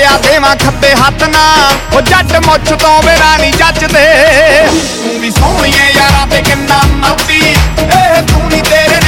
ਹੋਇਆ ਦੇਵਾਂ ਖੱਬੇ ਹੱਥ ਨਾਲ, ਉਹ ਜੱਟ ਮੁੱਛ ਤੋਂ ਬਿਨਾਂ ਨਹੀਂ ਜੱਜਦੇ। ਤੂੰ ਵੀ ਸੋਹਣੀਏ ਯਾਰਾਂ ਤੇ ਕਿੰਨਾ ਮਰਦੀ, ਇਹ ਤੂੰ ਨੀ ਤੇਰੇ